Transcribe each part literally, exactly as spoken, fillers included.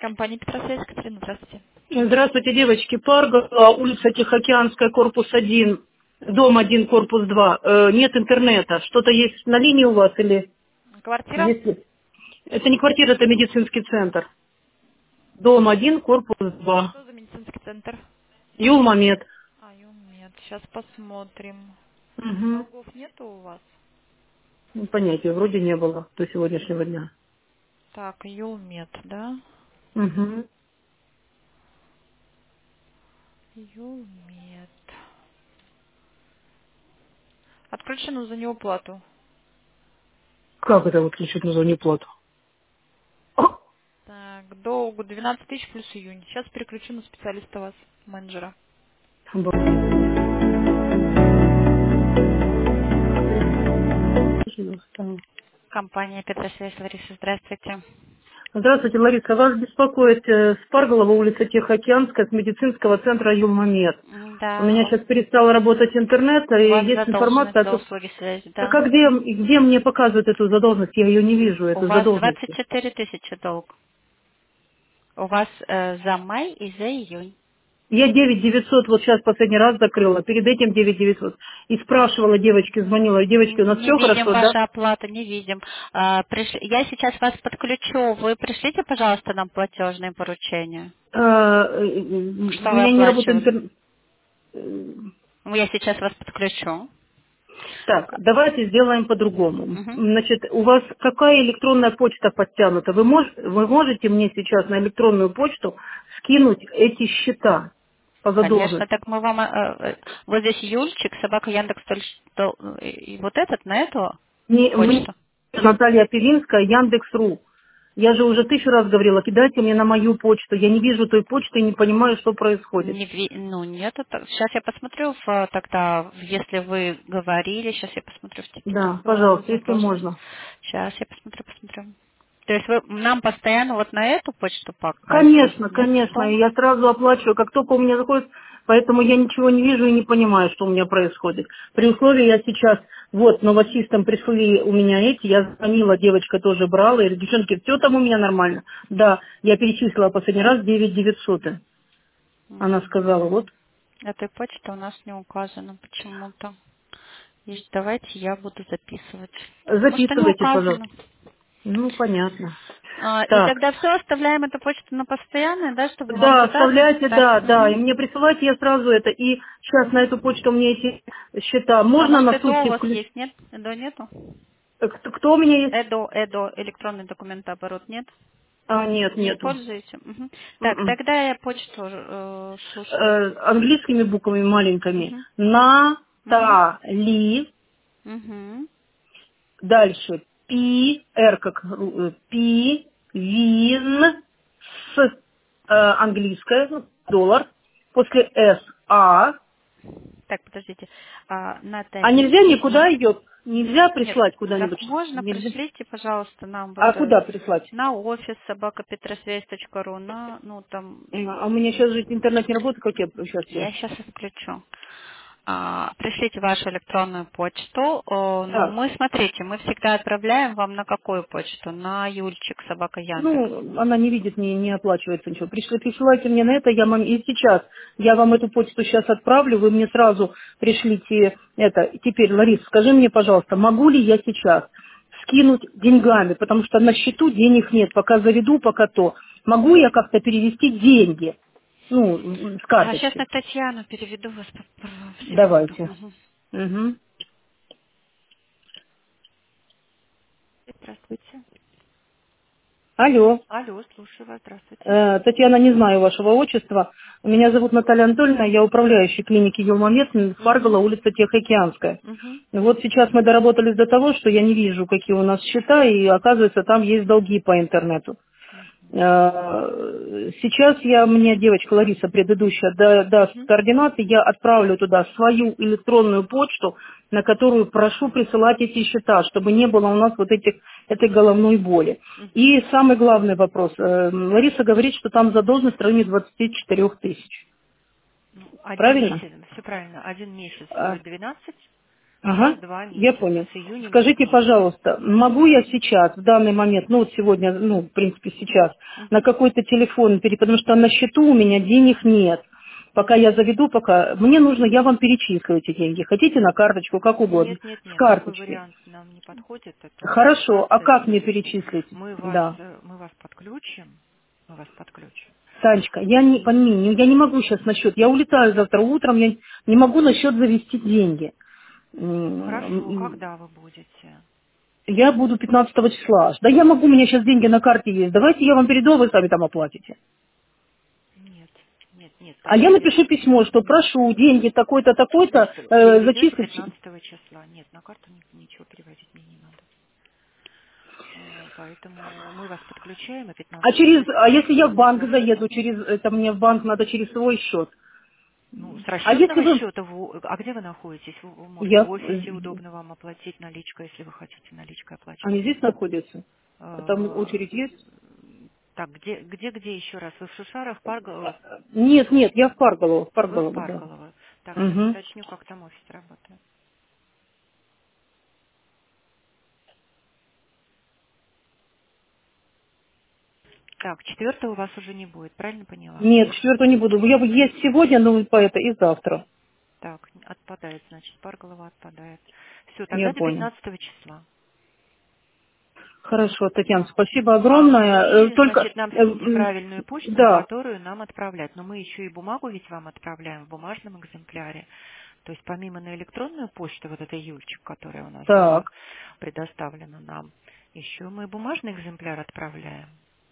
Компания Петросвязь, Катерина, здравствуйте. Здравствуйте, девочки. Паргова, улица Тихоокеанская, корпус один, дом один, корпус два. Э, нет интернета. Что-то есть на линии у вас или Квартира? есть ли? Это не квартира, это медицинский центр. Дом один, корпус два. Что за медицинский центр? Юлмамед. А, нет, сейчас посмотрим. Угу. Долгов нету у вас? Понятия вроде не было до сегодняшнего дня. Так, Юлмед, да? Угу. Юлмед. Отключено за него плату. Как это вот лечить на зоне плату? О, Так, долгу двенадцать тысяч плюс июнь. Сейчас переключу на специалиста вас, менеджера. обалдеть. Компания Петросвязь, Лариса, здравствуйте. Здравствуйте, Лариса. Вас беспокоит э, Спарголова, улица Тихоокеанская, с медицинского центра Юлмамед. М, У меня Да, сейчас перестал работать интернет, у и вас есть задолженность информация о за том, услуги связи, так да? а где, где мне показывают эту задолженность? Я ее не вижу, У эту вас задолженность. двадцать четыре тысячи долг. У вас э, за май и за июнь. Я девять девятьсот вот сейчас последний раз закрыла, перед этим девять девятьсот. И спрашивала девочки, звонила, девочки, у нас Не все видим хорошо, да? вашу оплату, не видим. А, приш- Я сейчас вас подключу. Вы пришлите, пожалуйста, нам платежные поручения. Э, э, У Что вы меня не работает оплачивали? интернет. Ну, я сейчас вас подключу. Так, давайте сделаем по-другому. Мгм. Значит, у вас какая электронная почта подтянута? Вы, мож- вы можете мне сейчас на электронную почту скинуть эти счета по Конечно, задолженности? так мы вам... э, э, Вот здесь Юльчик, собака Яндекс, Толь- Тол- и вот этот на эту Не, мне почту. Наталья Певинская, Яндекс.ру. Я же уже тысячу раз говорила, кидайте мне на мою почту. Я не вижу той почты и не понимаю, что происходит. Не ви- ну, нет, это... Сейчас я посмотрю в, э, тогда, если вы говорили, сейчас я посмотрю в Да, тикетах э, пожалуйста, если задолженность. можно. Сейчас я посмотрю, посмотрю. То есть вы нам постоянно вот на эту почту показывают, Конечно, нет? конечно. Что? И я сразу оплачиваю, как только у меня заходит, поэтому я ничего не вижу и не понимаю, что у меня происходит. При условии я сейчас, вот, новосистам пришли у меня эти, я звонила, девочка тоже брала, и говорит, девчонки, все там у меня нормально. Да, я перечислила последний раз девять девятьсот. Она сказала, вот, Мгм. Этой почты у нас не указано почему-то. И давайте я буду записывать. Потому что не записывайте, указано. пожалуйста. Ну, понятно. А, и Так, тогда все, оставляем эту почту на постоянное, да, чтобы вам да, туда оставляйте, так. да, да, и Мгм. мне присылайте, я сразу это, и сейчас на эту почту мне эти счета, А можно может, на ЭДО у сутки вас включить? есть, нет? ЭДО нету? Кто, кто у меня есть? ЭДО, ЭДО, электронный документооборот, нет? А, нет, Не нету. используете? Мгм. Так, М-м. тогда я почту э, слушаю. Э, английскими буквами маленькими. Мгм. Мгм. Натали, Мгм. дальше пи, р как ру- э, пи, вин, с, э, английская, ну, доллар, после с, а. Так, подождите. А, А Натали нельзя никуда Пи. ее, нельзя Нет, прислать как куда-нибудь? можно, Нельзя. пришлите, пожалуйста, нам вот А э, куда прислать? на офис собака петросвязь точка ру, на, ну, там, М, А у меня сейчас же интернет не работает, как я сейчас я. я сейчас отключу. А, пришлите вашу электронную почту. О, ну, Так. мы, смотрите, мы всегда отправляем вам на какую почту? На Юльчик, собака Яндекс. Ну, она не видит, не, не оплачивается ничего. Пришли, присылайте мне на это, я вам и сейчас, я вам эту почту сейчас отправлю, вы мне сразу пришлите это. Теперь, Лариса, скажи мне, пожалуйста, могу ли я сейчас скинуть деньгами, потому что на счету денег нет, пока заведу, пока то. Могу я как-то перевести деньги, ну, с А сейчас карточки? на Татьяну переведу вас по- по- в секунду. Давайте. Мгм. Угу. Здравствуйте. Алло. Алло, слушаю вас, здравствуйте. Э, Татьяна, не знаю вашего отчества. Меня зовут Наталья Анатольевна, я управляющий клиники Юлмамед, Фаргала, Угу. улица Тихоокеанская. Угу. Вот сейчас мы доработались до того, что я не вижу, какие у нас счета, и оказывается, там есть долги по интернету. Э, Сейчас я, мне девочка Лариса предыдущая да- даст Угу. координаты, я отправлю туда свою электронную почту, на которую прошу присылать эти счета, чтобы не было у нас вот этих, этой головной боли. Угу. И самый главный вопрос. Э, Лариса говорит, что там задолженность в районе двадцати четырёх тысяч. Ну, один Правильно? месяц, все правильно, один месяц А, двенадцать, У вас Ага, два я месяца, понял. с июня Скажите, месяца. пожалуйста, могу я сейчас, в данный момент, ну вот сегодня, ну, в принципе, сейчас, на Мгм. какой-то телефон, пере- потому что на счету у меня денег нет. Пока я заведу, пока мне нужно, я вам перечислю эти деньги. Хотите на карточку, как угодно. Нет, нет, С нет, такой карточки. вариант нам не подходит. Это у нас Хорошо, а процесс как мне идет. перечислить? Мы вас, Да. э, мы вас подключим, мы вас подключим. Санечка, я не, И пойми, я не могу сейчас на счет. Я улетаю завтра утром, я не могу на счет завести деньги. хорошо, М, когда вы будете? Я буду пятнадцатого числа. Да я могу, у меня сейчас деньги на карте есть. Давайте я вам перейду, а вы сами там оплатите. Нет, нет, нет, А я давайте напишу письмо, что прошу деньги такой-то, такой-то нет, э, переведете зачислить. пятнадцатого числа. Нет, на карту ни- ничего переводить мне не надо. Э, Поэтому мы вас подключаем, и А пятнадцатого через, а числа если я в вам банк зайдет. заеду, через, это мне в банк надо через свой счет. Ну, с А если расчетного вы, счета, в- а где вы находитесь? Вы, вы, может, в я, офисе э, удобно вам оплатить наличкой, если вы хотите наличкой оплачивать. они здесь находятся? А там Э, очередь есть? Так, где, где, где еще раз? Вы в Шушарах, Парголово? Нет, нет, я в Парголово, в Вы в Парголово, да. Парголово. Так, сейчас Угу. уточню, как там офис работает. Так, четвертого у вас уже не будет, правильно поняла? Нет, четвертого не буду. Я бы есть сегодня, но по это и завтра. Так, отпадает, значит, Парголово отпадает. Все, Я тогда до понял. пятнадцатого числа. Хорошо, Татьяна, спасибо А огромное. Э, вы, Только, значит, нам э, скиньте м, правильную почту, на да, которую нам отправлять. Но мы еще и бумагу ведь вам отправляем в бумажном экземпляре. То есть помимо на электронную почту, вот эта Юльчик, которая у нас была так, предоставлена нам, еще мы бумажный экземпляр отправляем.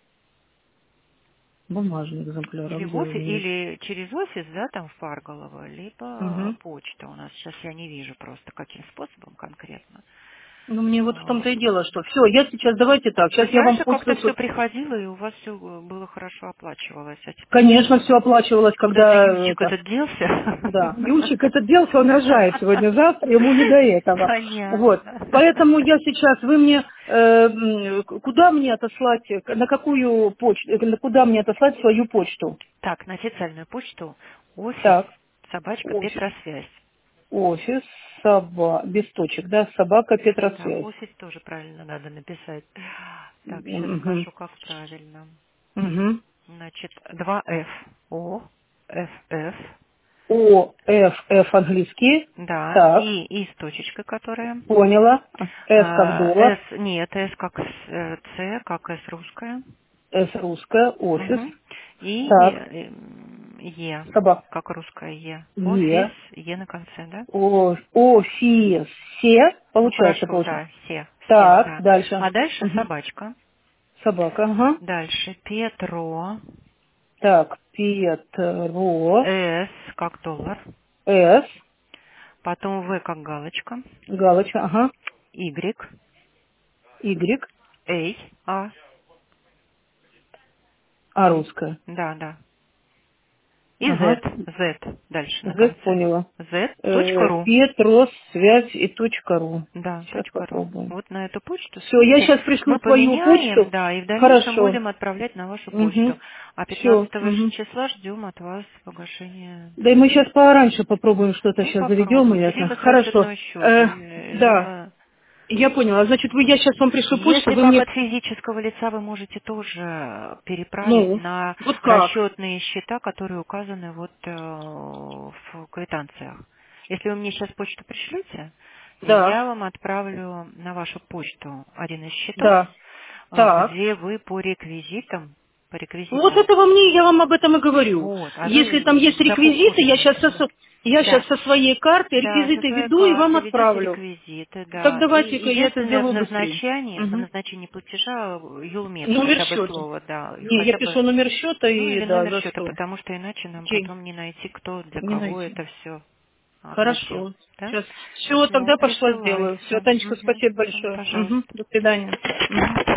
бумажный экземпляр, а Или в где у офис, меня? или через офис, да, там в Парголово, либо Угу. почта. У нас сейчас я не вижу просто, каким способом конкретно. Ну, мне вот в том-то А, и дело, что все, я сейчас, давайте так, То сейчас есть я вам раньше как-то почту, все с- приходило, и у вас все было хорошо оплачивалось, а теперь конечно, что-то... все оплачивалось, Куда-то когда э, Юльчик это, этот делся. да, Юльчик это делся, он рожает сегодня-завтра, ему не до этого. Вот. Понятно. Поэтому я сейчас, вы мне, э, м, куда мне отослать, э, на какую почту, э, куда мне отослать свою почту? Так, на официальную почту офис Так, собачка офис, Петросвязь. офис, соба, без точек, да, собака, Да, Петросвязь. офис тоже правильно надо написать. Так, сейчас Угу. скажу, как правильно. Угу. Значит, два эф. О, эф эф. О, Ф, Ф английский. Да, Так, и, и с точечкой, которая. поняла. С как А, доллар, С, нет, С как с, э, С, как С русская. С русская, офис. Мгм. И Так, э, Е, собака. как русская Е. Офис, Е. Е на конце, да? О, офис. Се. Ну Получается, хорошо, получается. да, Се, Се, Так, да. дальше. А дальше Мгм. собачка. Собака, ага. Дальше Петро, Так, Петро. С как доллар. С. Потом В как галочка. Галочка, ага. Y, Y. A, А. А И- русская. Да, да. И Z, Ага. Z дальше на Z конце. поняла. Z, точка Э, ру. Петрос, связь и точка ру. Да, Сейчас точка ру. попробуем. Вот на эту почту Все, я скиньте. сейчас пришлю Мы свою поменяем, почту. да, и в дальнейшем Хорошо. будем отправлять на вашу Угу. почту. А Все. пятнадцатого Угу. числа ждем от вас погашения Да и мы долга. сейчас пораньше попробуем что-то Ну, сейчас заведем. И попробуйте. это. Либо с Хорошо. расчетного счета, Э, ли- да, либо... я поняла. Значит, вы, я сейчас вам пришлю почту, Если вы как мне, от физического лица, вы можете тоже переправить ну, на вот как? расчетные счета, которые указаны вот э, в квитанциях. Если вы мне сейчас почту пришлете, Да, я вам отправлю на вашу почту один из счетов, да. э, Так. где вы по реквизитам, по Вот реквизитам, этого мне, я вам об этом и говорю. вот, а Если там есть вы закупку реквизиты, я сейчас ведете, со, да. со- я Да, сейчас со своей карты да, со реквизиты своей веду и вам карты ведете отправлю. реквизиты, Так да. И давайте-ка я это единственное, в сделаю быстрее. назначении, в Мгм. назначении платежа Юлмет Номер хотя бы счета. слово, да, и Не, я хотя бы, пишу номер счета ну и или да, номер за счета, что. потому что иначе нам Окей, потом не найти, кто для не кого найти. это все оплатил, Хорошо. да? Сейчас. Все, Все, тогда пошла сделаю. Все, присылайте. Танечка, Угу. спасибо Все, большое. Мгм. пожалуйста. До свидания. Мгм.